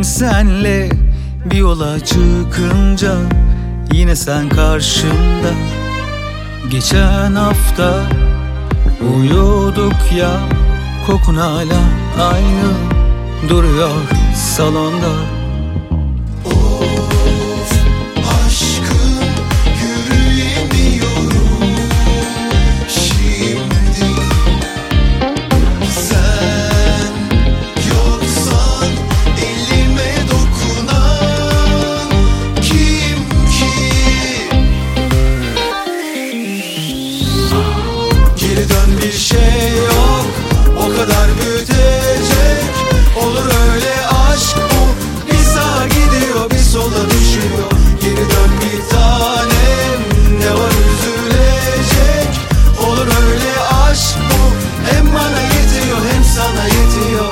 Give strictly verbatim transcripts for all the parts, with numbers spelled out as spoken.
senle bir yola çıkınca yine sen karşımda. Geçen hafta uyuyorduk ya, kokun hala aynı duruyor salonda. Of aşkım, yürüyemiyorum şimdi. Sen yoksan elime dokunan kim ki? Geri dön, bir şey yok o kadar büyütecek. Olur öyle aşk bu, bir sağa gidiyor bir sola düşüyor. Geri dön bir tanem, ne var üzülecek? Olur öyle aşk bu, hem bana yetiyor hem sana yetiyor.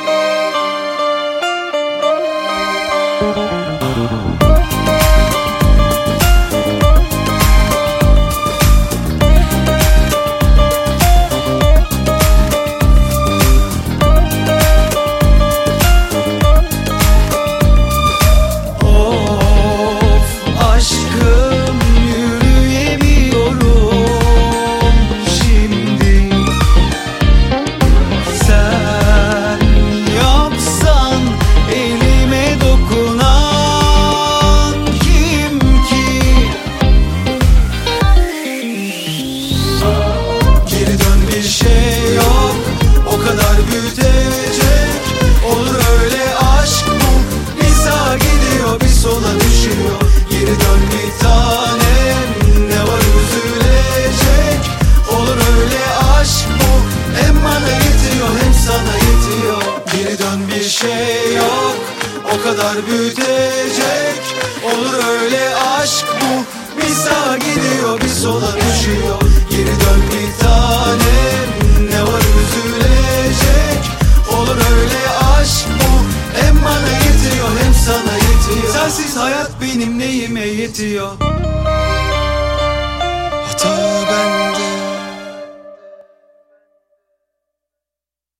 Bir şey yok o kadar büyütecek. Olur öyle aşk bu, bir sağa gidiyor bir sola düşüyor. Geri dön bir tanem, ne var üzülecek? Olur öyle aşk bu, hem bana yetiyor hem sana yetiyor. Sensiz hayat benim neyime yetiyor? Hata ben